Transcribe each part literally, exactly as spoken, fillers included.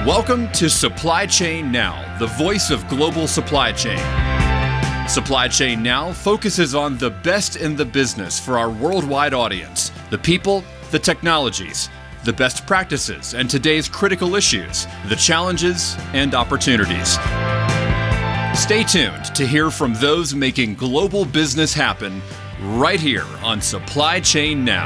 Welcome to Supply Chain Now, the voice of global supply chain. Supply Chain Now focuses on the best in the business for our worldwide audience, the people, the technologies, the best practices, and today's critical issues, the challenges and opportunities. Stay tuned to hear from those making global business happen right here on Supply Chain Now.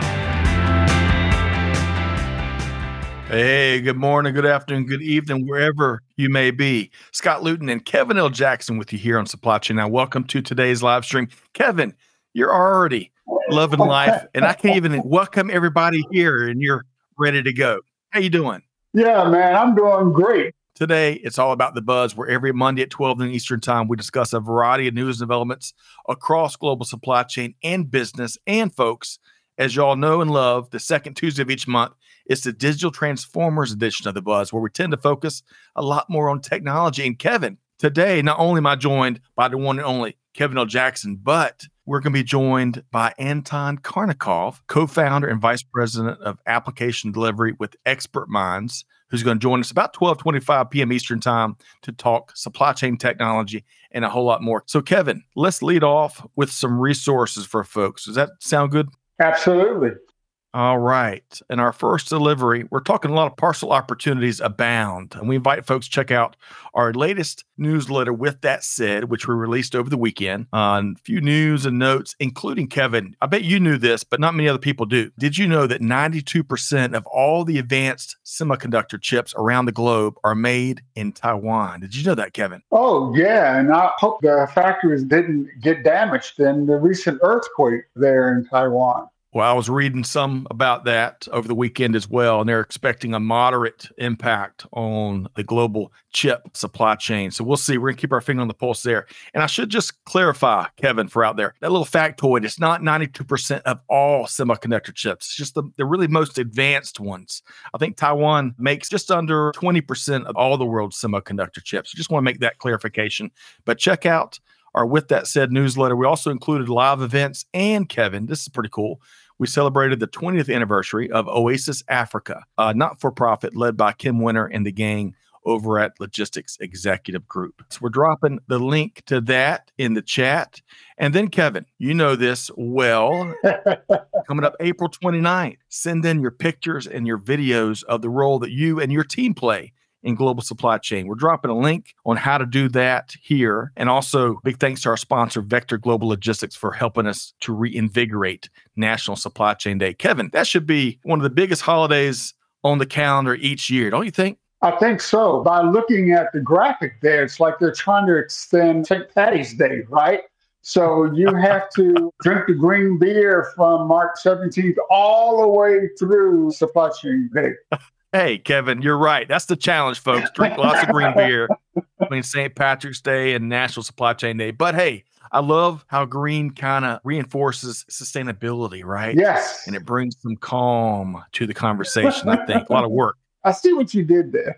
Hey, good morning, good afternoon, good evening, wherever you may be. Scott Luton and Kevin L. Jackson with you here on Supply Chain Now. Welcome to today's live stream. Kevin, you're already loving life, and I can't even welcome everybody here, and you're ready to go. How you doing? Yeah, man, I'm doing great. Today, it's all about the buzz, where every Monday at twelve noon Eastern Time, we discuss a variety of news and developments across global supply chain and business. And folks, as y'all know and love, the second Tuesday of each month, it's the Digital Transformers edition of The Buzz, where we tend to focus a lot more on technology. And Kevin, today, not only am I joined by the one and only Kevin L. Jackson, but we're going to be joined by Anton Karnikov, co-founder and vice president of application delivery with Expert Minds, who's going to join us about twelve twenty-five p.m. Eastern Time to talk supply chain technology and a whole lot more. So, Kevin, let's lead off with some resources for folks. Does that sound good? Absolutely. All right. In our first delivery, we're talking a lot of parcel opportunities abound. And we invite folks to check out our latest newsletter, With That Said, which we released over the weekend on a few news and notes, including Kevin. I bet you knew this, but not many other people do. Did you know that ninety-two percent of all the advanced semiconductor chips around the globe are made in Taiwan? Did you know that, Kevin? Oh, yeah. And I hope the factories didn't get damaged in the recent earthquake there in Taiwan. Well, I was reading some about that over the weekend as well, and they're expecting a moderate impact on the global chip supply chain. So we'll see. We're going to keep our finger on the pulse there. And I should just clarify, Kevin, for out there, that little factoid, it's not ninety-two percent of all semiconductor chips. It's just the, the really most advanced ones. I think Taiwan makes just under twenty percent of all the world's semiconductor chips. Just want to make that clarification. But check out our With That Said newsletter. We also included live events, and Kevin, this is pretty cool. We celebrated the twentieth anniversary of Oasis Africa, a not-for-profit led by Kim Winter and the gang over at Logistics Executive Group. So we're dropping the link to that in the chat. And then, Kevin, you know this well. Coming up April twenty-ninth, send in your pictures and your videos of the role that you and your team play in global supply chain. We're dropping a link on how to do that here. And also, big thanks to our sponsor, Vector Global Logistics, for helping us to reinvigorate National Supply Chain Day. Kevin, that should be one of the biggest holidays on the calendar each year, don't you think? I think so. By looking at the graphic there, it's like they're trying to extend Saint Patty's Day, right? So you have to drink the green beer from March seventeenth all the way through Supply Chain Day. Hey, Kevin, you're right. That's the challenge, folks. Drink lots of green beer between Saint Patrick's Day and National Supply Chain Day. But hey, I love how green kind of reinforces sustainability, right? Yes. And it brings some calm to the conversation, I think. A lot of work. I see what you did there.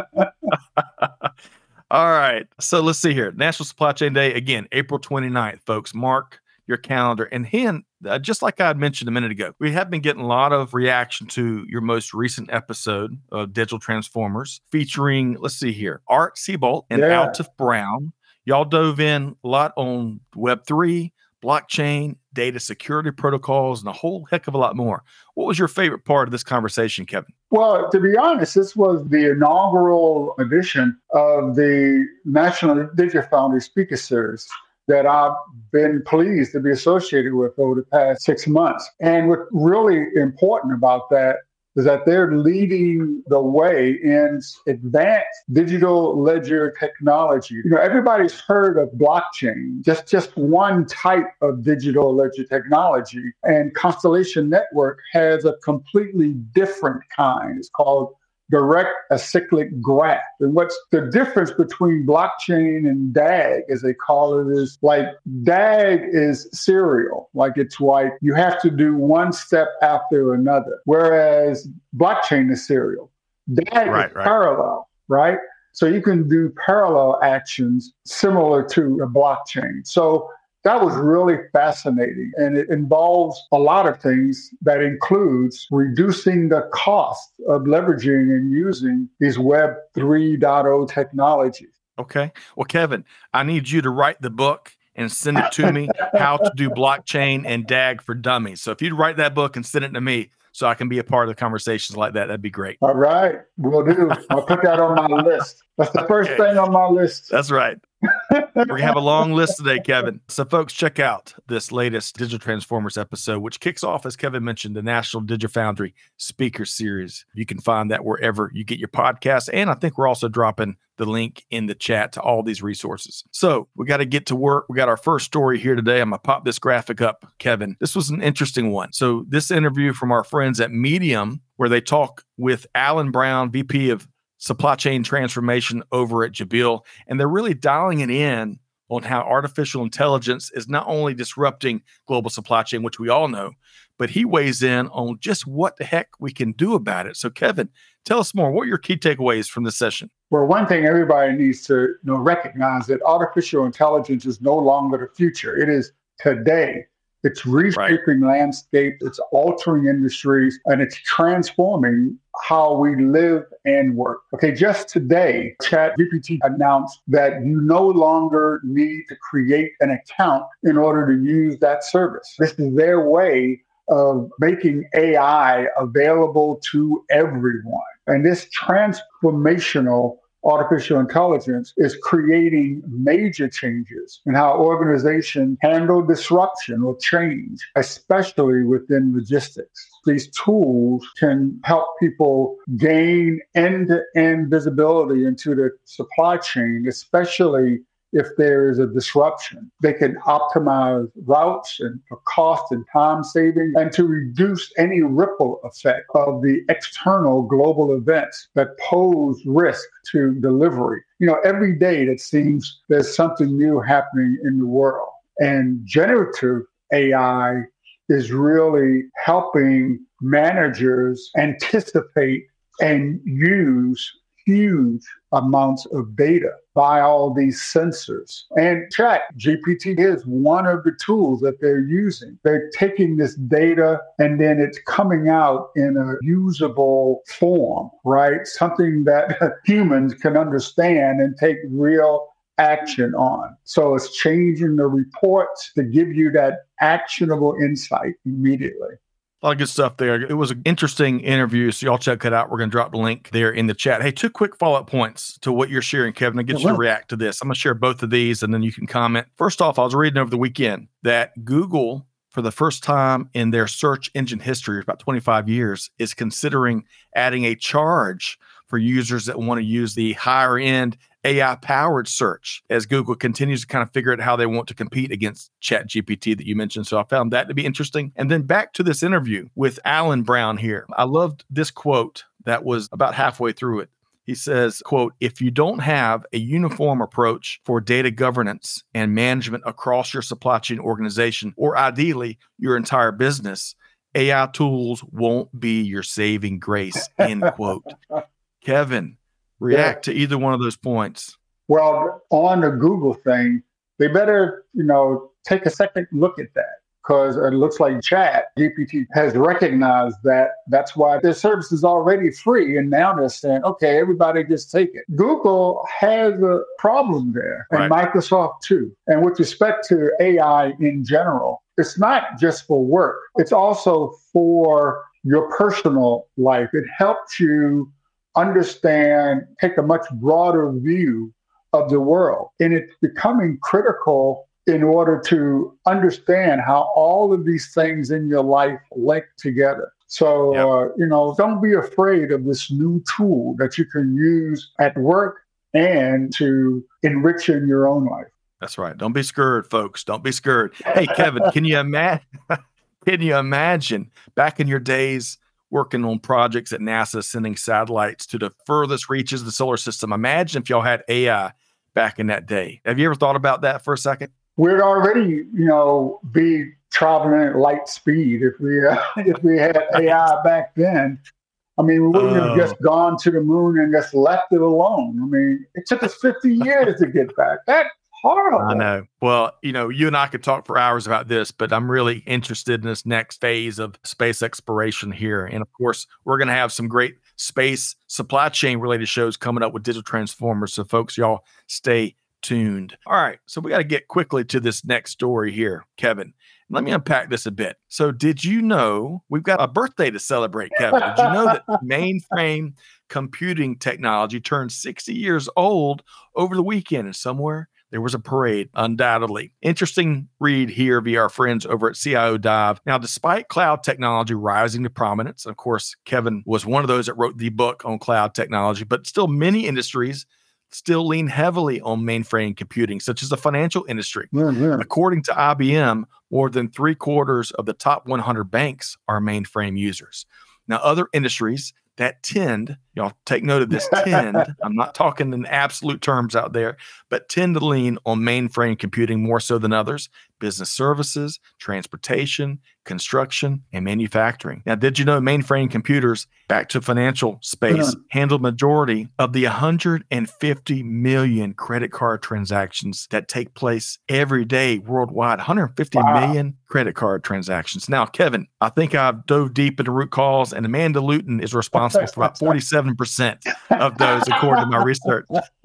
All right. So let's see here. National Supply Chain Day, again, April twenty-ninth, folks. Mark your calendar. And Hen, uh, just like I had mentioned a minute ago, we have been getting a lot of reaction to your most recent episode of Digital Transformers featuring, let's see here, Art Seabolt and Yeah. Altif Brown. Y'all dove in a lot on Web three, blockchain, data security protocols, and a whole heck of a lot more. What was your favorite part of this conversation, Kevin? Well, to be honest, this was the inaugural edition of the National Digital Foundry Speaker Series that I've been pleased to be associated with over the past six months. And what's really important about that is that they're leading the way in advanced digital ledger technology. You know, everybody's heard of blockchain, just, just one type of digital ledger technology. And Constellation Network has a completely different kind. It's called direct acyclic graph. And what's the difference between blockchain and D A G, as they call it, is like D A G is serial. Like it's like you have to do one step after another, whereas blockchain is serial. D A G Right, is right. parallel, right? So you can do parallel actions similar to a blockchain. So That was really fascinating. And it involves a lot of things that includes reducing the cost of leveraging and using these Web three point oh technologies. Okay. Well, Kevin, I need you to write the book and send it to me, How to Do Blockchain and D A G for Dummies. So if you'd write that book and send it to me so I can be a part of the conversations like that, that'd be great. All right. Will do. I'll put that on my list. That's the first Okay. thing on my list. That's right. We're going to have a long list today, Kevin. So, folks, check out this latest Digital Transformers episode, which kicks off, as Kevin mentioned, the National DigiFoundry Speaker Series. You can find that wherever you get your podcasts. And I think we're also dropping the link in the chat to all these resources. So we got to get to work. We got our first story here today. I'm going to pop this graphic up, Kevin. This was an interesting one. So this interview from our friends at Medium, where they talk with Alan Brown, V P of Supply Chain Transformation over at Jabil, and they're really dialing it in on how artificial intelligence is not only disrupting global supply chain, which we all know, but he weighs in on just what the heck we can do about it. So, Kevin, tell us more. What are your key takeaways from this session? Well, one thing everybody needs to you know, recognize that artificial intelligence is no longer the future. It is today. It's reshaping right. landscape, it's altering industries, and it's transforming how we live and work. Okay, just today, ChatGPT announced that you no longer need to create an account in order to use that service. This is their way of making A I available to everyone. And this transformational artificial intelligence is creating major changes in how organizations handle disruption or change, especially within logistics. These tools can help people gain end-to-end visibility into the supply chain, especially if there is a disruption. They can optimize routes and for cost and time saving, and to reduce any ripple effect of the external global events that pose risk to delivery. You know, every day it seems there's something new happening in the world. And generative A I is really helping managers anticipate and use huge amounts of data by all these sensors. And ChatGPT is one of the tools that they're using. They're taking this data and then it's coming out in a usable form, right? Something that humans can understand and take real action on. So it's changing the reports to give you that actionable insight immediately. A lot of good stuff there. It was an interesting interview, so y'all check it out. We're going to drop the link there in the chat. Hey, two quick follow-up points to what you're sharing, Kevin. I get you to react to this. I'm going to share both of these, and then you can comment. First off, I was reading over the weekend that Google, for the first time in their search engine history, about twenty-five years, is considering adding a charge for users that want to use the higher-end A I-powered search as Google continues to kind of figure out how they want to compete against ChatGPT that you mentioned. So I found that to be interesting. And then back to this interview with Alan Brown here. I loved this quote that was about halfway through it. He says, quote, "If you don't have a uniform approach for data governance and management across your supply chain organization, or ideally your entire business, A I tools won't be your saving grace," end quote. Kevin, react yeah. to either one of those points. Well, on the Google thing, they better, you know, take a second look at that, because it looks like ChatGPT has recognized that that's why their service is already free. And now they're saying, okay, everybody just take it. Google has a problem there, and right. Microsoft too. And with respect to A I in general, it's not just for work. It's also for your personal life. It helps you understand, take a much broader view of the world. And it's becoming critical in order to understand how all of these things in your life link together. So, yep. uh, you know, don't be afraid of this new tool that you can use at work and to enrich in your own life. That's right. Don't be scared, folks. Don't be scared. Hey, Kevin, can you imagine? Can you imagine back in your days working on projects at NASA, sending satellites to the furthest reaches of the solar system? Imagine if y'all had A I back in that day. Have you ever thought about that for a second? We'd already, you know, be traveling at light speed if we uh, if we had A I back then. I mean, we wouldn't uh, have just gone to the moon and just left it alone. I mean, it took us fifty years to get back. That horrible. I know. Well, you know, you and I could talk for hours about this, but I'm really interested in this next phase of space exploration here. And of course, we're going to have some great space supply chain related shows coming up with Digital Transformers. So folks, y'all stay tuned. All right. So we got to get quickly to this next story here, Kevin. Let me unpack this a bit. So did you know we've got a birthday to celebrate, Kevin? Did you know that mainframe computing technology turned sixty years old over the weekend, and somewhere there was a parade, undoubtedly. Interesting read here via our friends over at C I O Dive. Now, despite cloud technology rising to prominence, of course, Kevin was one of those that wrote the book on cloud technology, but still many industries still lean heavily on mainframe computing, such as the financial industry. Mm-hmm. According to I B M, more than three quarters of the top one hundred banks are mainframe users. Now, other industries that tend, y'all take note of this, tend, I'm not talking in absolute terms out there, but tend to lean on mainframe computing more so than others. Business services, transportation, construction, and manufacturing. Now, did you know mainframe computers, back to financial space, Yeah. handle majority of the one hundred fifty million credit card transactions that take place every day worldwide? one hundred fifty Wow. million credit card transactions. Now, Kevin, I think I've dove deep into root cause, and Amanda Luton is responsible for about forty-seven percent of those, according to my research.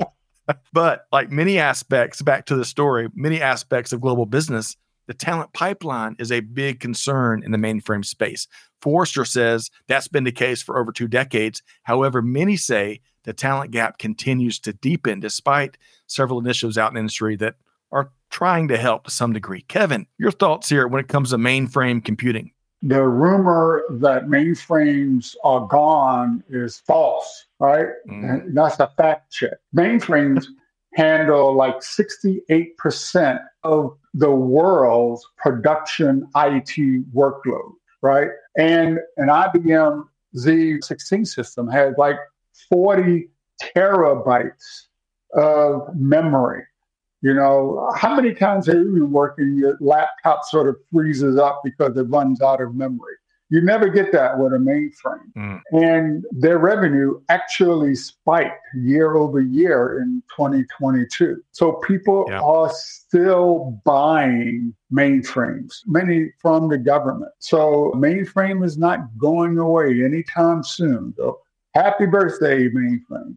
But like many aspects, back to the story, many aspects of global business, the talent pipeline is a big concern in the mainframe space. Forrester says that's been the case for over two decades. However, many say the talent gap continues to deepen despite several initiatives out in the industry that are trying to help to some degree. Kevin, your thoughts here when it comes to mainframe computing? The rumor that mainframes are gone is false, right? Mm. And that's a fact check. Mainframes handle like sixty-eight percent of the world's production I T workload, right? And an I B M Z sixteen system has like forty terabytes of memory. You know, how many times have you been working, your laptop sort of freezes up because it runs out of memory? You never get that with a mainframe. Mm. And their revenue actually spiked year over year in twenty twenty-two. So people Yeah. are still buying mainframes, many from the government. So mainframe is not going away anytime soon. So happy birthday, mainframe.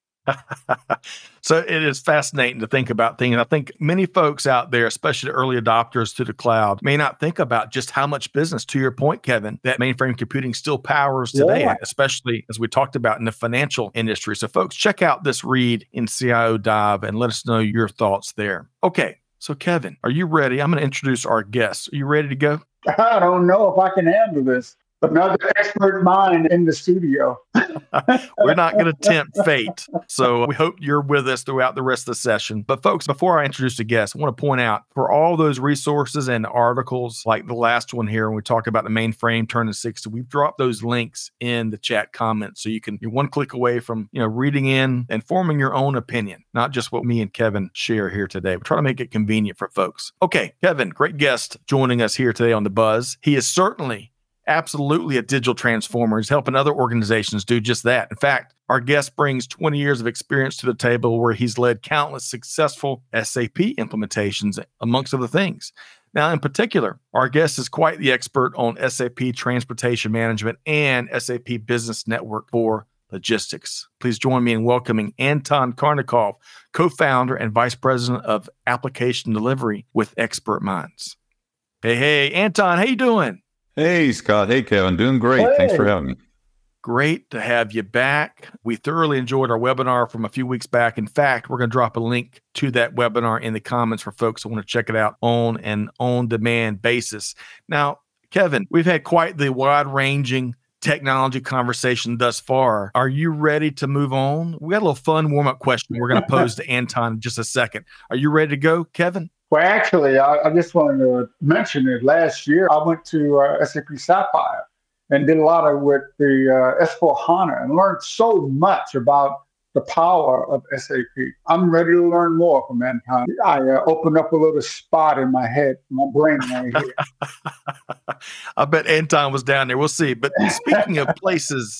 So it is fascinating to think about things. I think many folks out there, especially early adopters to the cloud, may not think about just how much business, to your point, Kevin, that mainframe computing still powers today, Yeah. especially as we talked about in the financial industry. So folks, check out this read in C I O Dive and let us know your thoughts there. Okay. So Kevin, are you ready? I'm going to introduce our guests. Are you ready to go? I don't know if I can handle this. Another expert mind in the studio. We're not going to tempt fate. So we hope you're with us throughout the rest of the session. But folks, before I introduce the guest, I want to point out for all those resources and articles like the last one here, when we talk about the mainframe turning sixty, we've dropped those links in the chat comments. So you can, you're one click away from, you know, reading in and forming your own opinion, not just what me and Kevin share here today. We try to make it convenient for folks. Okay, Kevin, great guest joining us here today on The Buzz. He is certainly absolutely a digital transformer. He's helping other organizations do just that. In fact, our guest brings twenty years of experience to the table where he's led countless successful S A P implementations, amongst other things. Now, in particular, our guest is quite the expert on S A P Transportation Management and S A P Business Network for Logistics. Please join me in welcoming Anton Karnikov, co-founder and vice president of application delivery with Expert Minds. Hey, hey, Anton, how you doing? Hey, Scott. Hey, Kevin. Doing great. Hey. Thanks for having me. Great to have you back. We thoroughly enjoyed our webinar from a few weeks back. In fact, we're going to drop a link to that webinar in the comments for folks who want to check it out on an on-demand basis. Now, Kevin, we've had quite the wide-ranging technology conversation thus far. Are you ready to move on? We got a little fun warm-up question we're going to pose to Anton in just a second. Are you ready to go, Kevin? Well, actually, I, I just wanted to mention it. Last year, I went to uh, S A P Sapphire and did a lot of with the uh, S four HANA and learned so much about the power of S A P. I'm ready to learn more from Anton. I uh, opened up a little spot in my head, my brain right here. I bet Anton was down there. We'll see. But speaking of places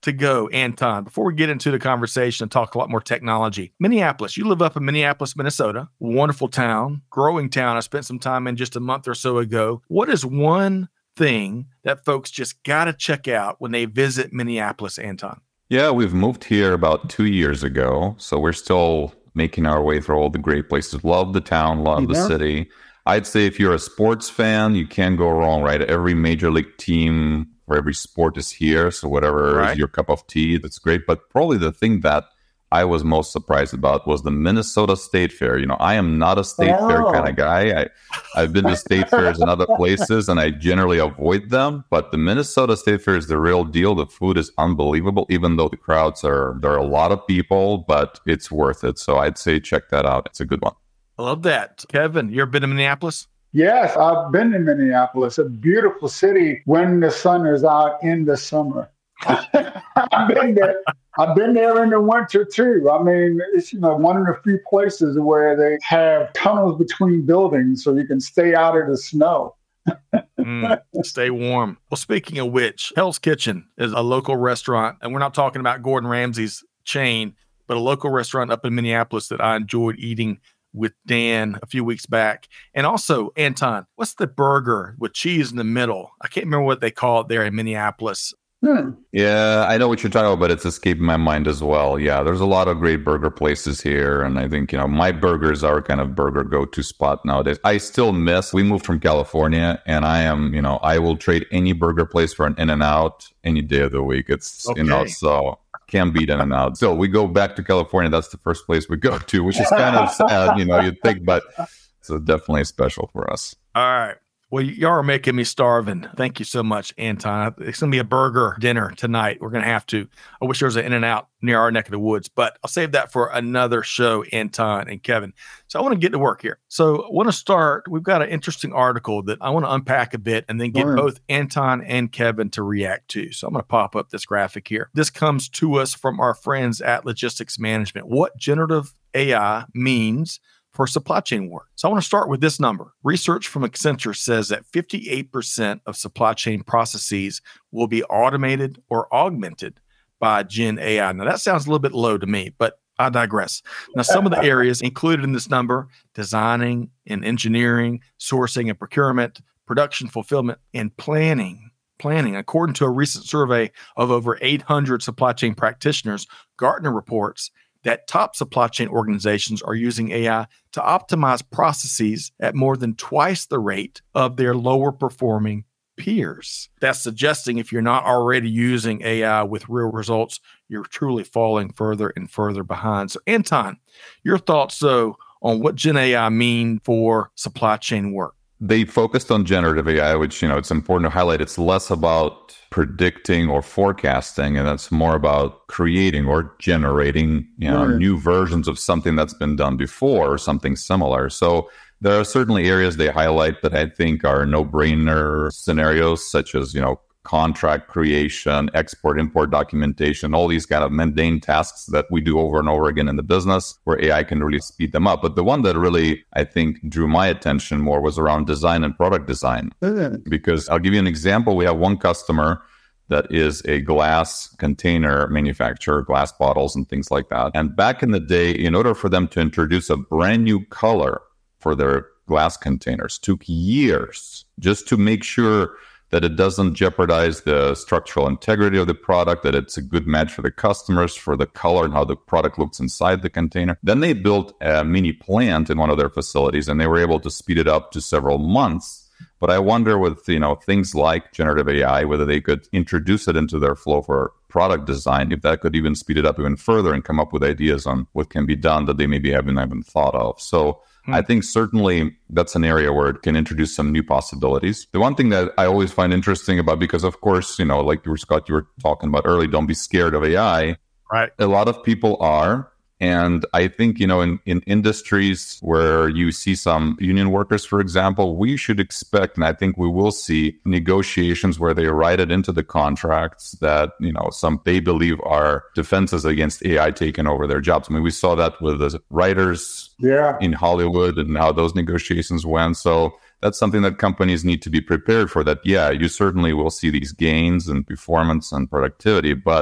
to go, Anton, before we get into the conversation and talk a lot more technology. Minneapolis, you live up in Minneapolis, Minnesota, wonderful town, growing town. I spent some time in just a month or so ago. What is one thing that folks just got to check out when they visit Minneapolis, Anton? Yeah, we've moved here about two years ago, so we're still making our way through all the great places. Love the town, love the city. I'd say if you're a sports fan, you can't go wrong, right? Every major league team for every sport is here, so whatever right. is your cup of tea, that's great. But probably the thing that I was most surprised about was the Minnesota State Fair. You know, I am not a state oh. fair kind of guy. I, I've been to state fairs in other places, and I generally avoid them. But the Minnesota State Fair is the real deal. The food is unbelievable, even though the crowds are, there are a lot of people, but it's worth it. So I'd say check that out. It's a good one. I love that. Kevin, you ever been to Minneapolis? Yes, I've been to Minneapolis, a beautiful city when the sun is out in the summer. I've been there. I've been there in the winter too. I mean, it's, you know, one of the few places where they have tunnels between buildings so you can stay out of the snow. mm, stay warm. Well, speaking of which, Hell's Kitchen is a local restaurant, and we're not talking about Gordon Ramsay's chain, but a local restaurant up in Minneapolis that I enjoyed eating with Dan a few weeks back. And also, Anton, what's the burger with cheese in the middle? I can't remember what they call it there in Minneapolis. Hmm. Yeah, I know what you're talking about, but it's escaping my mind as well. Yeah, there's a lot of great burger places here. And I think, you know, my burgers are kind of burger go-to spot nowadays. I still miss, we moved from California, and I am, you know, I will trade any burger place for an In-N-Out any day of the week. It's, okay. you know, so can't beat In-N-Out. So we go back to California. That's the first place we go to, which is kind of sad, you know, you'd think, but so definitely special for us. All right. Well, y'all are making me starving. Thank you so much, Anton. It's going to be a burger dinner tonight. We're going to have to. I wish there was an In-N-Out near our neck of the woods, but I'll save that for another show, Anton and Kevin. So I want to get to work here. So I want to start. We've got an interesting article that I want to unpack a bit and then get right. both Anton and Kevin to react to. So I'm going to pop up this graphic here. This comes to us from our friends at Logistics Management. What generative A I means for supply chain work. So I want to start with this number. Research from Accenture says that fifty-eight percent of supply chain processes will be automated or augmented by Gen A I. Now that sounds a little bit low to me, but I digress. Now some of the areas included in this number: designing and engineering, sourcing and procurement, production, fulfillment, and planning. Planning. According to a recent survey of over eight hundred supply chain practitioners, Gartner reports that top supply chain organizations are using A I to optimize processes at more than twice the rate of their lower performing peers. That's suggesting if you're not already using A I with real results, you're truly falling further and further behind. So Anton, your thoughts though on what Gen A I mean for supply chain work? They focused on generative A I, which, you know, it's important to highlight. It's less about predicting or forecasting, and it's more about creating or generating, you know, right. new versions of something that's been done before or something similar. So there are certainly areas they highlight that I think are no-brainer scenarios, such as, you know, contract creation, export, import documentation, all these kind of mundane tasks that we do over and over again in the business where A I can really speed them up. But the one that really, I think, drew my attention more was around design and product design. Mm-hmm. Because I'll give you an example. We have one customer that is a glass container manufacturer, glass bottles and things like that. And back in the day, in order for them to introduce a brand new color for their glass containers, took years just to make sure that it doesn't jeopardize the structural integrity of the product, that it's a good match for the customers, for the color and how the product looks inside the container. Then they built a mini plant in one of their facilities, and they were able to speed it up to several months. But I wonder with, you know, things like generative A I, whether they could introduce it into their flow for product design, if that could even speed it up even further and come up with ideas on what can be done that they maybe haven't even thought of. So I think certainly that's an area where it can introduce some new possibilities. The one thing that I always find interesting about, because of course, you know, like you were, Scott, you were talking about early, don't be scared of A I. Right. A lot of people are. And I think, you know, in, in industries where you see some union workers, for example, we should expect, and I think we will see negotiations where they write it into the contracts that, you know, some they believe are defenses against A I taking over their jobs. I mean, we saw that with the writers yeah. in Hollywood and how those negotiations went. So that's something that companies need to be prepared for, that, yeah, you certainly will see these gains in performance and productivity, but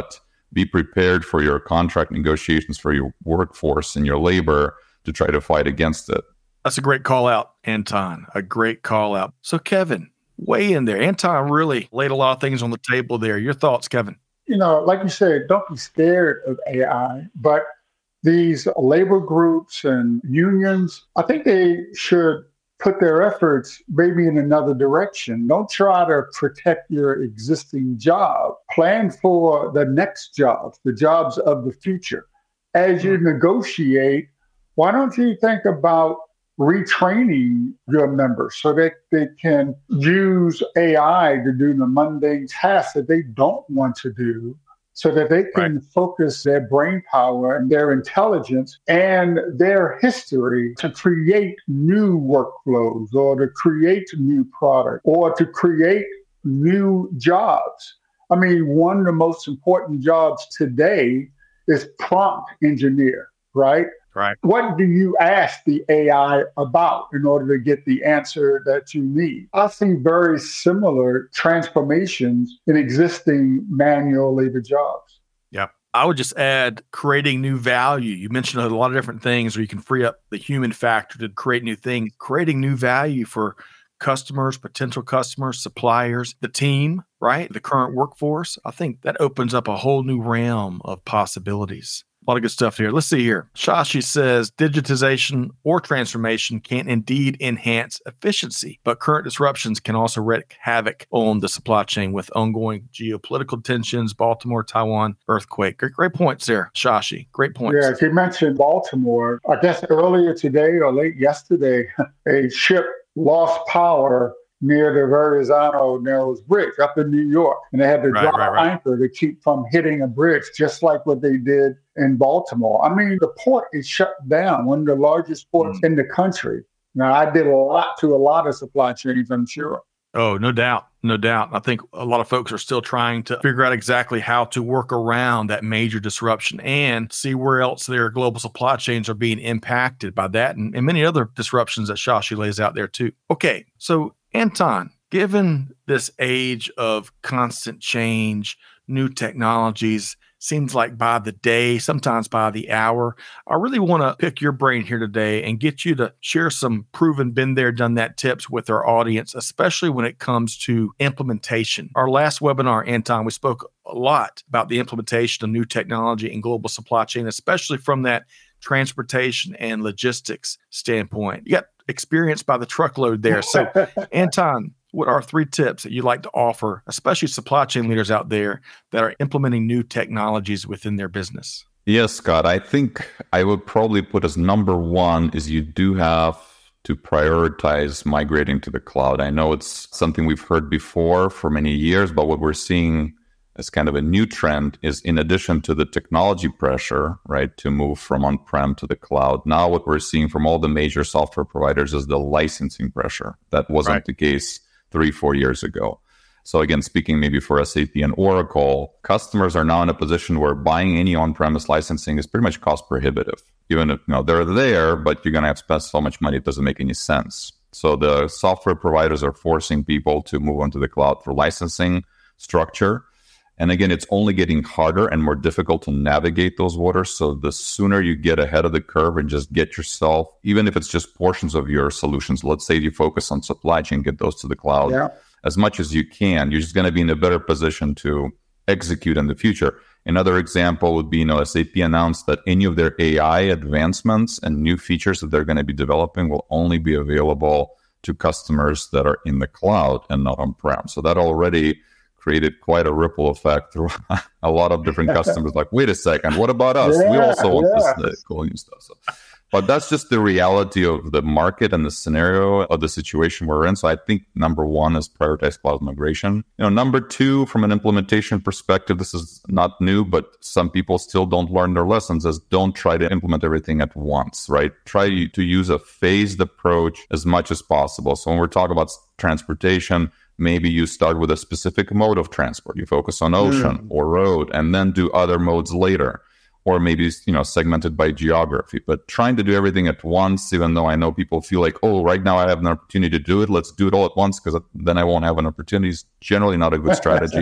be prepared for your contract negotiations for your workforce and your labor to try to fight against it. That's a great call out, Anton. A great call out. So, Kevin, weigh in there. Anton really laid a lot of things on the table there. Your thoughts, Kevin? You know, like you said, don't be scared of A I, but these labor groups and unions, I think they should put their efforts maybe in another direction. Don't try to protect your existing job. Plan for the next jobs, the jobs of the future. As you negotiate, why don't you think about retraining your members so that they can use A I to do the mundane tasks that they don't want to do, so that they can right. focus their brain power and their intelligence and their history to create new workflows or to create new products or to create new jobs. I mean, one of the most important jobs today is prompt engineer, right? Right. What do you ask the A I about in order to get the answer that you need? I see very similar transformations in existing manual labor jobs. Yeah. I would just add creating new value. You mentioned a lot of different things where you can free up the human factor to create new things, creating new value for customers, potential customers, suppliers, the team, right? The current workforce. I think that opens up a whole new realm of possibilities. A lot of good stuff here. Let's see here. Shashi says digitization or transformation can indeed enhance efficiency, but current disruptions can also wreak havoc on the supply chain with ongoing geopolitical tensions, Baltimore, Taiwan, earthquake. Great, great points there, Shashi. Great points. Yeah, you mentioned Baltimore. I guess earlier today or late yesterday, a ship lost power near the Verrazano Narrows Bridge up in New York. And they had to right, drop right, right. anchor to keep from hitting a bridge, just like what they did in Baltimore. I mean, the port is shut down, one of the largest ports mm. in the country. Now, I did a lot to a lot of supply chains, I'm sure. Oh, no doubt. No doubt. I think a lot of folks are still trying to figure out exactly how to work around that major disruption and see where else their global supply chains are being impacted by that and, and many other disruptions that Shashi lays out there too. Okay, so Anton, given this age of constant change, new technologies, seems like by the day, sometimes by the hour, I really want to pick your brain here today and get you to share some proven, been there, done that tips with our audience, especially when it comes to implementation. Our last webinar, Anton, we spoke a lot about the implementation of new technology in global supply chain, especially from that transportation and logistics standpoint. You got experience by the truckload there. So, Anton, what are three tips that you'd like to offer, especially supply chain leaders out there that are implementing new technologies within their business? Yes, Scott. I think I would probably put as number one is you do have to prioritize migrating to the cloud. I know it's something we've heard before for many years, but what we're seeing as kind of a new trend is, in addition to the technology pressure, right, to move from on-prem to the cloud, now what we're seeing from all the major software providers is the licensing pressure. That wasn't right. the case three, four years ago. So again, speaking maybe for S A P and Oracle, customers are now in a position where buying any on-premise licensing is pretty much cost prohibitive. Even if, you know, they're there, but you're going to have to spend so much money, it doesn't make any sense. So the software providers are forcing people to move onto the cloud for licensing structure. And again, it's only getting harder and more difficult to navigate those waters. So the sooner you get ahead of the curve and just get yourself, even if it's just portions of your solutions, let's say you focus on supply chain, get those to the cloud yeah. as much as you can, you're just going to be in a better position to execute in the future. Another example would be, you know, S A P announced that any of their A I advancements and new features that they're going to be developing will only be available to customers that are in the cloud and not on-prem. So that already created quite a ripple effect through a lot of different customers. Like, wait a second, what about us? Yeah, we also want yeah. this uh, cool new stuff. So, but that's just the reality of the market and the scenario of the situation we're in. So I think number one is prioritize cloud migration. You know, number two, from an implementation perspective, this is not new, but some people still don't learn their lessons, is don't try to implement everything at once, right? Try to use a phased approach as much as possible. So when we're talking about transportation, maybe you start with a specific mode of transport. You focus on ocean mm. or road, and then do other modes later. Or maybe, you know, segmented by geography. But trying to do everything at once, even though I know people feel like, oh, right now I have an opportunity to do it, let's do it all at once because then I won't have an opportunity, is generally not a good strategy.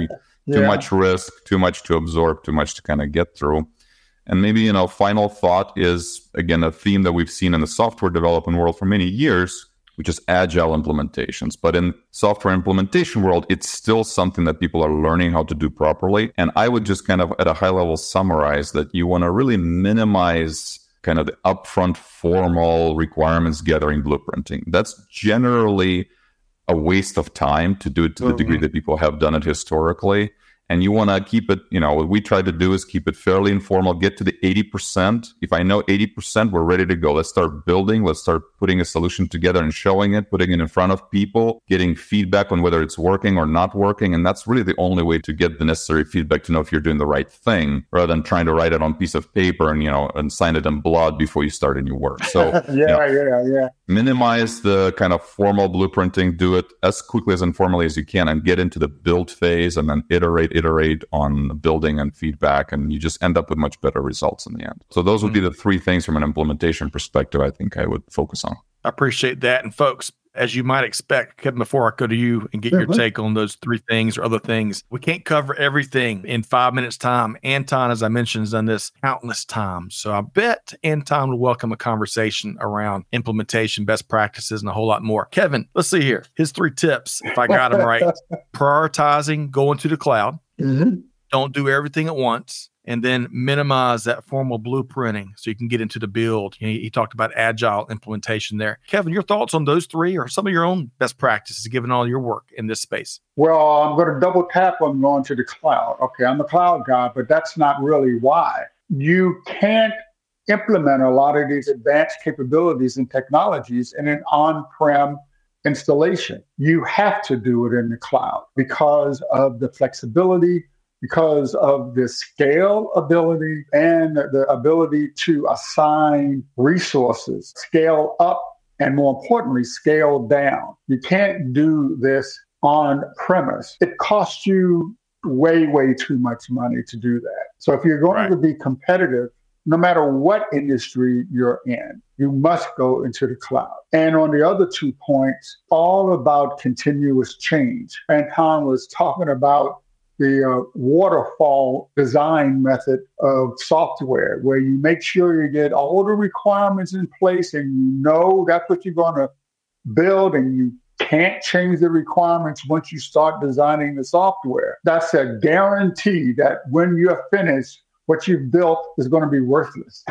Too Yeah. much risk, too much to absorb, too much to kind of get through. And maybe, you know, final thought is, again, a theme that we've seen in the software development world for many years, which is agile implementations. But in software implementation world, it's still something that people are learning how to do properly. And I would just kind of at a high level summarize that you want to really minimize kind of the upfront formal requirements gathering blueprinting. That's generally a waste of time to do it to the mm-hmm. degree that people have done it historically. And you want to keep it, you know, what we try to do is keep it fairly informal, get to the eighty percent. If I know eighty percent, we're ready to go. Let's start building. Let's start putting a solution together and showing it, putting it in front of people, getting feedback on whether it's working or not working. And that's really the only way to get the necessary feedback to know if you're doing the right thing, rather than trying to write it on a piece of paper and, you know, and sign it in blood before you start any work. So yeah, you know, yeah, yeah. minimize the kind of formal blueprinting, do it as quickly as informally as you can, and get into the build phase and then iterate, iterate on building and feedback, and you just end up with much better results in the end. So those would be the three things from an implementation perspective I think I would focus on. I appreciate that. And folks, as you might expect, Kevin, before I go to you and get your take on those three things or other things, we can't cover everything in five minutes time. Anton, as I mentioned, has done this countless times. So I bet Anton will welcome a conversation around implementation, best practices, and a whole lot more. Kevin, let's see here. His three tips, if I got them right. Prioritizing going to the cloud. Mm-hmm. Don't do everything at once. And then minimize that formal blueprinting so you can get into the build. He, he talked about agile implementation there. Kevin, your thoughts on those three or some of your own best practices given all your work in this space? Well, I'm going to double tap on going to the cloud. Okay, I'm a cloud guy, but that's not really why. You can't implement a lot of these advanced capabilities and technologies in an on-prem installation. You have to do it in the cloud because of the flexibility, because of the scale ability and the ability to assign resources, scale up, and more importantly, scale down. You can't do this on premise. It costs you way, way too much money to do that. So if you're going right. to be competitive, no matter what industry you're in, you must go into the cloud. And on the other two points, all about continuous change. Anton was talking about the uh, waterfall design method of software, where you make sure you get all the requirements in place and you know that's what you're going to build, and you can't change the requirements once you start designing the software. That's a guarantee that when you're finished, what you've built is going to be worthless.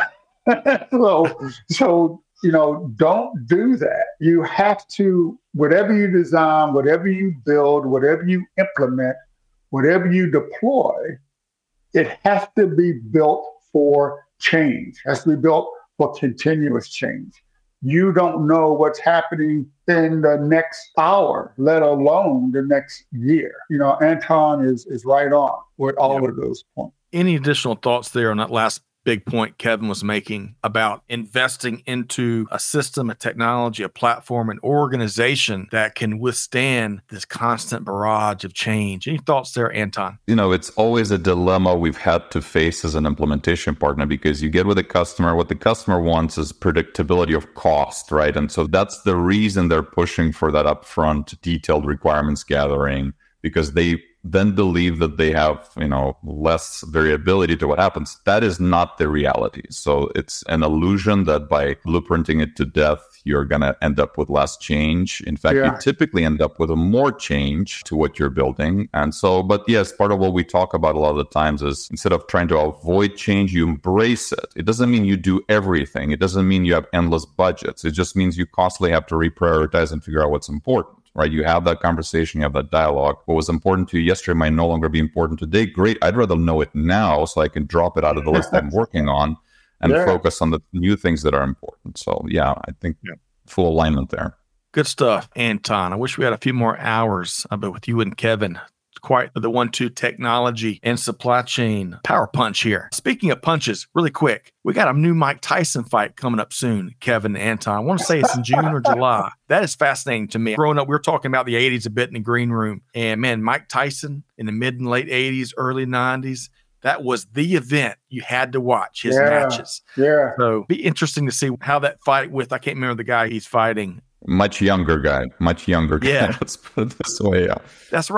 so, so, you know, don't do that. You have to, whatever you design, whatever you build, whatever you implement, whatever you deploy, it has to be built for change. It has to be built for continuous change. You don't know what's happening in the next hour, let alone the next year. You know, Anton is is right on with all yep. of those points. Any additional thoughts there on that last big point Kevin was making about investing into a system, a technology, a platform, an organization that can withstand this constant barrage of change? Any thoughts there, Anton? You know, it's always a dilemma we've had to face as an implementation partner, because you get with a customer, what the customer wants is predictability of cost, right? And so that's the reason they're pushing for that upfront detailed requirements gathering, because they then believe that they have, you know, less variability to what happens. That is not the reality. So it's an illusion that by blueprinting it to death, you're going to end up with less change. In fact, yeah. you typically end up with a more change to what you're building. And so, but yes, part of what we talk about a lot of the times is instead of trying to avoid change, you embrace it. It doesn't mean you do everything. It doesn't mean you have endless budgets. It just means you constantly have to reprioritize and figure out what's important. Right? You have that conversation, you have that dialogue. What was important to you yesterday might no longer be important today. Great. I'd rather know it now so I can drop it out of the list I'm working on and yeah. focus on the new things that are important. So yeah, I think yeah. full alignment there. Good stuff, Anton. I wish we had a few more hours, uh, but with you and Kevin, quite the one two technology and supply chain power punch here. Speaking of punches, really quick, we got a new Mike Tyson fight coming up soon, Kevin and Anton. I want to say it's in June or July. That is fascinating to me. Growing up, we were talking about the eighties a bit in the green room. And man, Mike Tyson in the mid and late eighties, early nineties, that was the event you had to watch, his yeah, matches. Yeah. So be interesting to see how that fight with, I can't remember the guy he's fighting. Much younger guy, much younger guy. Yeah. Let's put it this way. Yeah. That's right.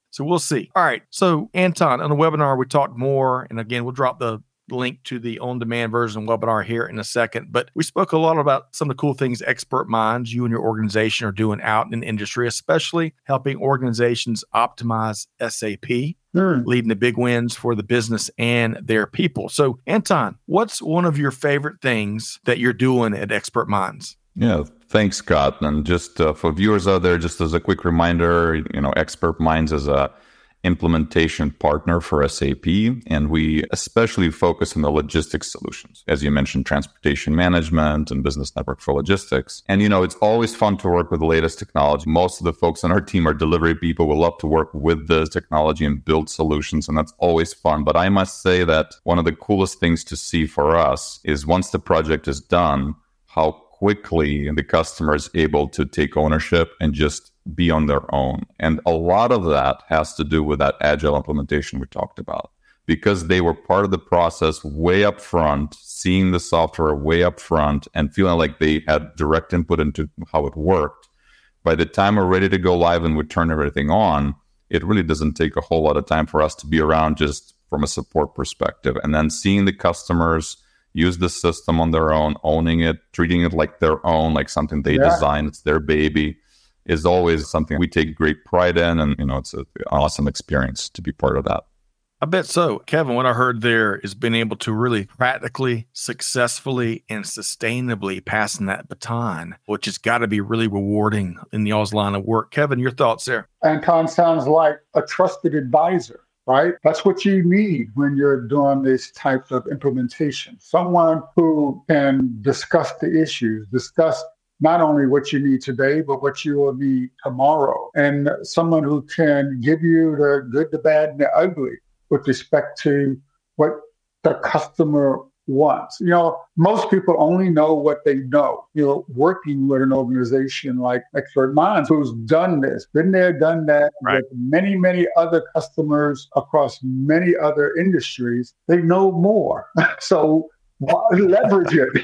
So we'll see. All right. So Anton, on the webinar, we talked more. And again, we'll drop the link to the on-demand version webinar here in a second. But we spoke a lot about some of the cool things Expert Minds, you and your organization are doing out in the industry, especially helping organizations optimize S A P, mm. leading to big wins for the business and their people. So Anton, what's one of your favorite things that you're doing at Expert Minds? Yeah, thanks, Scott. And just uh, for viewers out there, just as a quick reminder, you know, Expert Minds is a implementation partner for S A P, and we especially focus on the logistics solutions. As you mentioned, transportation management and business network for logistics. And, you know, it's always fun to work with the latest technology. Most of the folks on our team are delivery people. We love to work with the technology and build solutions, and that's always fun. But I must say that one of the coolest things to see for us is once the project is done, how quickly the customer is able to take ownership and just be on their own. And a lot of that has to do with that agile implementation we talked about, because they were part of the process way up front, seeing the software way up front and feeling like they had direct input into how it worked. By the time we're ready to go live and we turn everything on, it really doesn't take a whole lot of time for us to be around just from a support perspective. And then seeing the customers use the system on their own, owning it, treating it like their own, like something they yeah. designed, it's their baby, is always something we take great pride in. And, you know, it's an awesome experience to be part of that. I bet so. Kevin, what I heard there is being able to really practically, successfully, and sustainably passing that baton, which has got to be really rewarding in y'all's line of work. Kevin, your thoughts there? Anton sounds like a trusted advisor. Right? That's what you need when you're doing this type of implementation. Someone who can discuss the issues, discuss not only what you need today, but what you will need tomorrow. And someone who can give you the good, the bad, and the ugly with respect to what the customer wants. You know, most people only know what they know. You know, working with an organization like Expert Minds, who's done this, been there, done that, right. with many, many other customers across many other industries, they know more. So leverage it.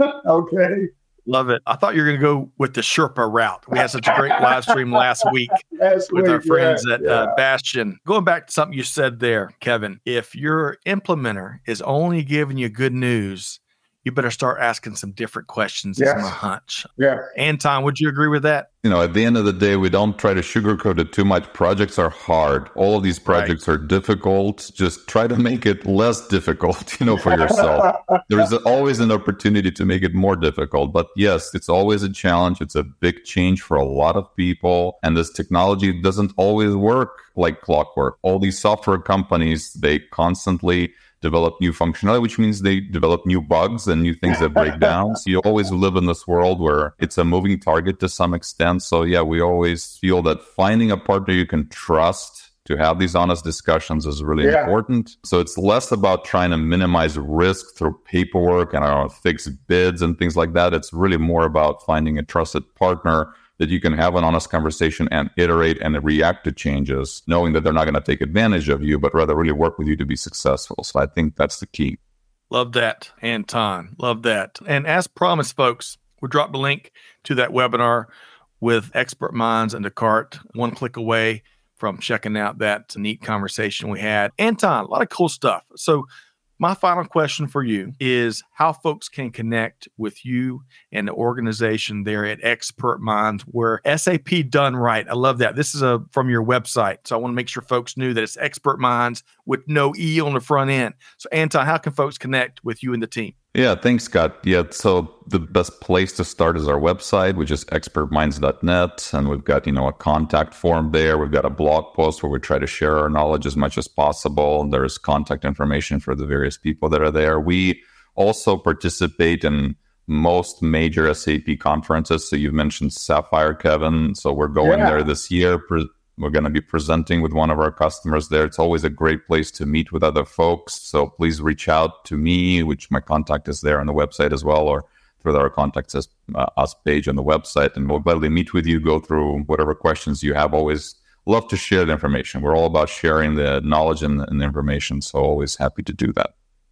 Okay. Love it. I thought you were going to go with the Sherpa route. We had such a great live stream last week last with week, our friends yeah, at yeah. Uh, Bastion. Going back to something you said there, Kevin, if your implementer is only giving you good news, you better start asking some different questions. Yes. Is my hunch. Yeah. Anton, would you agree with that? You know, at the end of the day, we don't try to sugarcoat it too much. Projects are hard. All of these projects right. are difficult. Just try to make it less difficult, you know, for yourself. There's always an opportunity to make it more difficult. But yes, it's always a challenge. It's a big change for a lot of people. And this technology doesn't always work like clockwork. All these software companies, they constantly develop new functionality, which means they develop new bugs and new things that break down. So you always live in this world where it's a moving target to some extent. So yeah, we always feel that finding a partner you can trust to have these honest discussions is really yeah. important. So it's less about trying to minimize risk through paperwork and I don't know, fixed bids and things like that. It's really more about finding a trusted partner that you can have an honest conversation and iterate and react to changes, knowing that they're not going to take advantage of you, but rather really work with you to be successful. So I think that's the key. Love that, Anton. Love that. And as promised, folks, we'll drop the link to that webinar with Expert Minds and Descartes, one click away from checking out that neat conversation we had. Anton, a lot of cool stuff. So my final question for you is how folks can connect with you and the organization there at Expert Minds, where S A P done right. I love that. This is a from your website. So I want to make sure folks knew that it's Expert Minds with no E on the front end. So Anton, how can folks connect with you and the team? Yeah, thanks, Scott. Yeah, so the best place to start is our website, which is expert minds dot net. And we've got, you know, a contact form there. We've got a blog post where we try to share our knowledge as much as possible. And there's contact information for the various people that are there. We also participate in most major S A P conferences. So you've mentioned Sapphire, Kevin. So we're going yeah. there this year. We're going to be presenting with one of our customers there. It's always a great place to meet with other folks. So please reach out to me, which my contact is there on the website as well, or through our Contact Us, uh, us page on the website. And we'll gladly meet with you, go through whatever questions you have. Always love to share the information. We're all about sharing the knowledge and, and the information. So always happy to do that.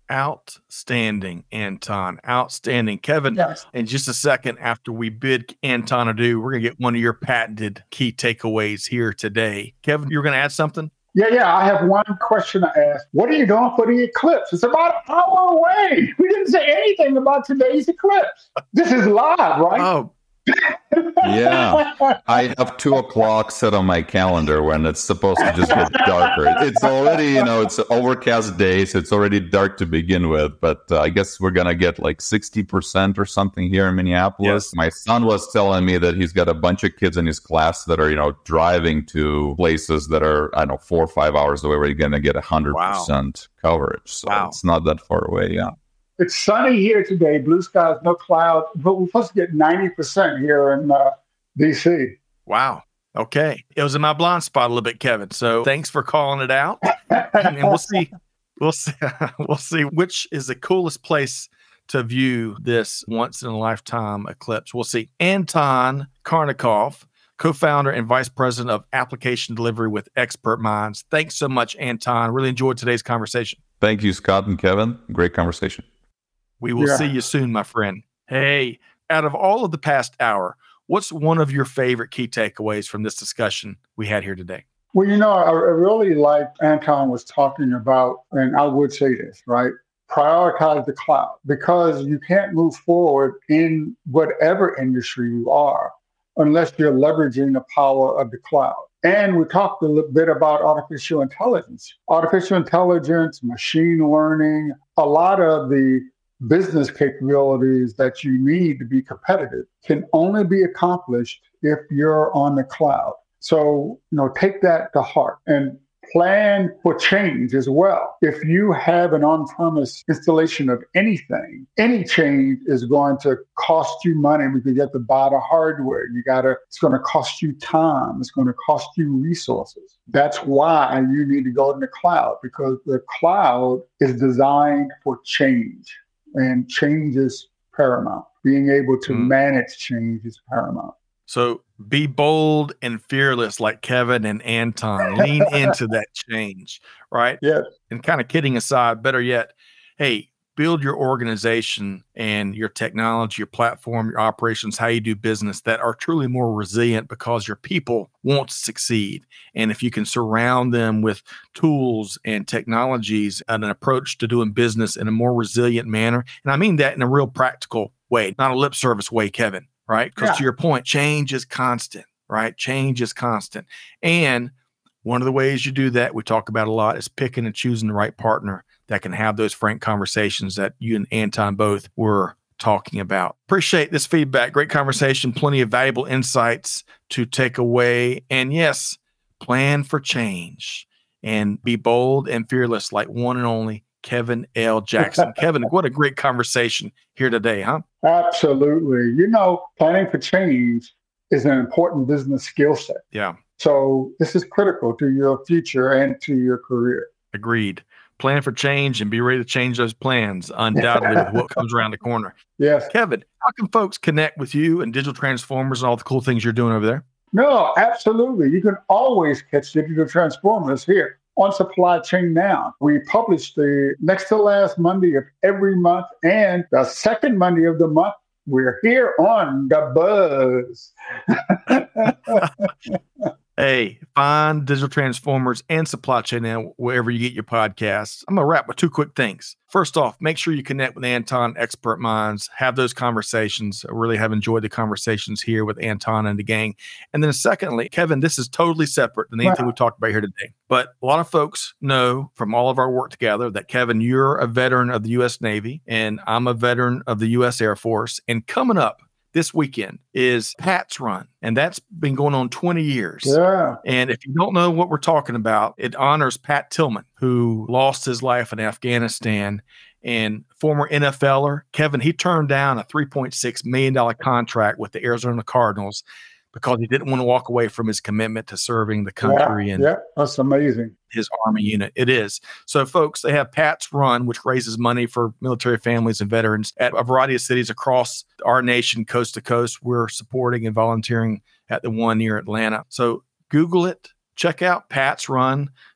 Outstanding, Anton. Outstanding. Kevin, Yes. in just a second after we bid Anton adieu, we're going to get one of your patented key takeaways here today. Kevin, you're going to add something? Yeah, yeah. I have one question to ask. What are you doing for the eclipse? It's about an hour away. We didn't say anything about today's eclipse. This is live, right? Oh, Yeah, I have two o'clock set on my calendar when it's supposed to just get darker. It's already, you know, it's overcast days. It's already dark to begin with, but uh, I guess we're going to get like sixty percent or something here in Minneapolis. Yes. My son was telling me that he's got a bunch of kids in his class that are, you know, driving to places that are, I don't know, four or five hours away where you're going to get one hundred percent wow. coverage. So wow. It's not that far away, yeah. It's sunny here today, blue skies, no clouds, but we're supposed to get ninety percent here in uh, D C. Wow. Okay. It was in my blind spot a little bit, Kevin. So thanks for calling it out. And we'll see. We'll see. We'll see which is the coolest place to view this once in a lifetime eclipse. We'll see. Anton Karnikov, co-founder and vice president of application delivery with Expert Minds. Thanks so much, Anton. Really enjoyed today's conversation. Thank you, Scott and Kevin. Great conversation. We will Yeah. see you soon, my friend. Hey, out of all of the past hour, what's one of your favorite key takeaways from this discussion we had here today? Well, you know, I, I really like Anton was talking about, and I would say this, right? Prioritize the cloud, because you can't move forward in whatever industry you are unless you're leveraging the power of the cloud. And we talked a little bit about artificial intelligence. Artificial intelligence, machine learning, a lot of the business capabilities that you need to be competitive can only be accomplished if you're on the cloud. So, you know, take that to heart and plan for change as well. If you have an on-premise installation of anything, any change is going to cost you money because you have to buy the hardware. You gotta, it's going to cost you time. It's going to cost you resources. That's why you need to go in the cloud, because the cloud is designed for change. And change is paramount. Being able to mm. manage change is paramount. So be bold and fearless like Kevin and Anton. Lean into that change, right? Yes. And kind of kidding aside, better yet, hey, build your organization and your technology, your platform, your operations, how you do business that are truly more resilient because your people want to succeed. And if you can surround them with tools and technologies and an approach to doing business in a more resilient manner, and I mean that in a real practical way, not a lip service way, Kevin, right? Because Yeah. to your point, change is constant, right? Change is constant. And one of the ways you do that, we talk about a lot, is picking and choosing the right partner that can have those frank conversations that you and Anton both were talking about. Appreciate this feedback. Great conversation. Plenty of valuable insights to take away. And yes, plan for change and be bold and fearless like one and only Kevin L. Jackson. Kevin, what a great conversation here today, huh? Absolutely. You know, planning for change is an important business skill set. Yeah. So this is critical to your future and to your career. Agreed. Plan for change and be ready to change those plans, undoubtedly, with what comes around the corner. Yes. Kevin, how can folks connect with you and Digital Transformers and all the cool things you're doing over there? No, absolutely. You can always catch Digital Transformers here on Supply Chain Now. We publish the next to last Monday of every month, and the second Monday of the month, we're here on The Buzz. Hey, find Digital Transformers and Supply Chain Now wherever you get your podcasts. I'm going to wrap with two quick things. First off, make sure you connect with Anton, Expert Minds, have those conversations. I really have enjoyed the conversations here with Anton and the gang. And then secondly, Kevin, this is totally separate than anything wow. we talked about here today. But a lot of folks know from all of our work together that, Kevin, you're a veteran of the U S Navy, and I'm a veteran of the U S Air Force. And coming up this weekend is Pat's Run, and that's been going on twenty years. Yeah. And if you don't know what we're talking about, it honors Pat Tillman, who lost his life in Afghanistan, and former N F L er. Kevin, he turned down a three point six million dollars contract with the Arizona Cardinals because he didn't want to walk away from his commitment to serving the country. Yeah, and yeah, that's amazing. His Army unit. It is. So, folks, they have Pat's Run, which raises money for military families and veterans at a variety of cities across our nation, coast to coast. We're supporting and volunteering at the one near Atlanta. So Google it. Check out Pat's Run.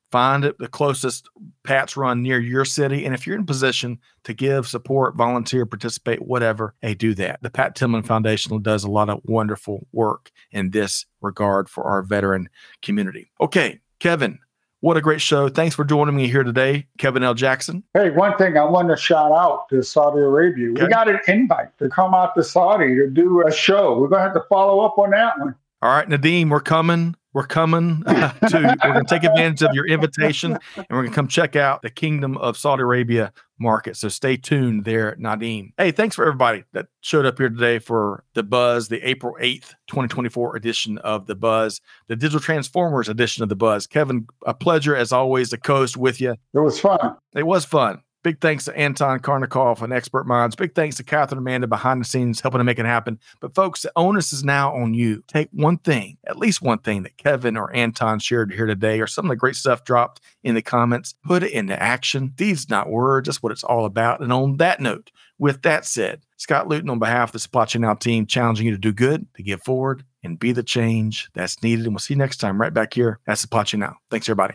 Find it, the closest Pat's Run near your city. And if you're in position to give, support, volunteer, participate, whatever, hey, do that. The Pat Tillman Foundation does a lot of wonderful work in this regard for our veteran community. Okay, Kevin, what a great show. Thanks for joining me here today, Kevin L. Jackson. Hey, one thing I want to shout out to Saudi Arabia. Okay. We got an invite to come out to Saudi to do a show. We're going to have to follow up on that one. All right, Nadeem, we're coming. We're coming uh, to, we're going to take advantage of your invitation, and we're going to come check out the Kingdom of Saudi Arabia market. So stay tuned there, Nadeem. Hey, thanks for everybody that showed up here today for The Buzz, the April eighth, twenty twenty-four edition of The Buzz, the Digital Transformers edition of The Buzz. Kevin, a pleasure as always to co-host with you. It was fun. It was fun. Big thanks to Anton Karnikov and Expert Minds. Big thanks to Catherine Amanda behind the scenes helping to make it happen. But folks, the onus is now on you. Take one thing, at least one thing that Kevin or Anton shared here today, or some of the great stuff dropped in the comments. Put it into action. Deeds, not words. That's what it's all about. And on that note, with that said, Scott Luton on behalf of the Supply Chain Now team, challenging you to do good, to give forward, and be the change that's needed. And we'll see you next time right back here at Supply Chain Now. Thanks, everybody.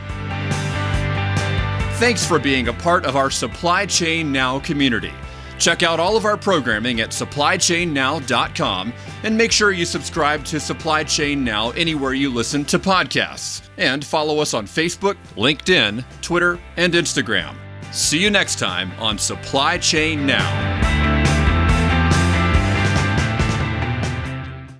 Thanks for being a part of our Supply Chain Now community. Check out all of our programming at supply chain now dot com and make sure you subscribe to Supply Chain Now anywhere you listen to podcasts. And follow us on Facebook, LinkedIn, Twitter, and Instagram. See you next time on Supply Chain Now.